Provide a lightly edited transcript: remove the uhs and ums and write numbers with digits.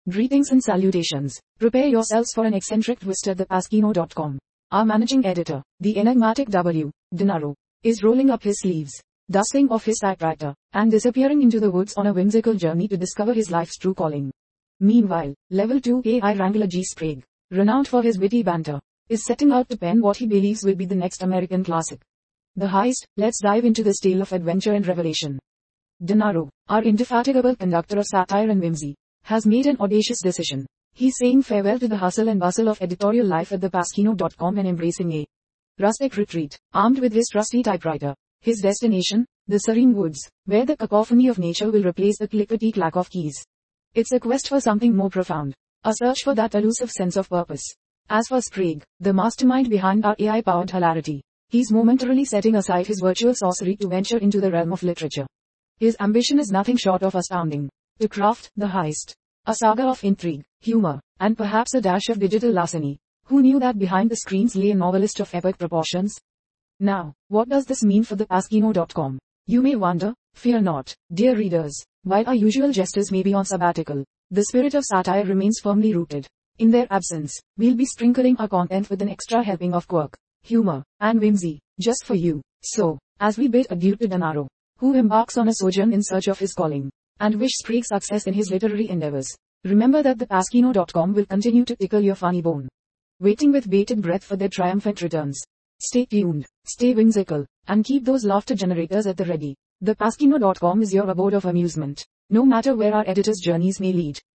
Greetings and salutations. Prepare yourselves for an eccentric twist at thepasquino.com. Our managing editor, the enigmatic W. Denaro, is rolling up his sleeves, dusting off his typewriter, and disappearing into the woods on a whimsical journey to discover his life's true calling. Meanwhile, Level 2 AI Wrangler G. Sprague, renowned for his witty banter, is setting out to pen what he believes will be the next American classic. The heist. Let's dive into this tale of adventure and revelation. Denaro, our indefatigable conductor of satire and whimsy, has made an audacious decision. He's saying farewell to the hustle and bustle of editorial life at thepasquino.com and embracing a rustic retreat, armed with his trusty typewriter. His destination, the serene woods, where the cacophony of nature will replace the clickety-clack of keys. It's a quest for something more profound, a search for that elusive sense of purpose. As for Sprague, the mastermind behind our AI-powered hilarity, he's momentarily setting aside his virtual sorcery to venture into the realm of literature. His ambition is nothing short of astounding. To craft The Heist, a saga of intrigue, humor, and perhaps a dash of digital larceny. Who knew that behind the screens lay a novelist of epic proportions? Now, what does this mean for thepasquino.com? You may wonder. Fear not, dear readers. While our usual jesters may be on sabbatical, the spirit of satire remains firmly rooted. In their absence, we'll be sprinkling our content with an extra helping of quirk, humor, and whimsy, just for you. So, as we bid adieu to Denaro, who embarks on a sojourn in search of his calling, and wish Sprague success in his literary endeavors, remember that thepasquino.com will continue to tickle your funny bone, waiting with bated breath for their triumphant returns. Stay tuned, stay whimsical, and keep those laughter generators at the ready. Thepasquino.com is your abode of amusement, no matter where our editors' journeys may lead.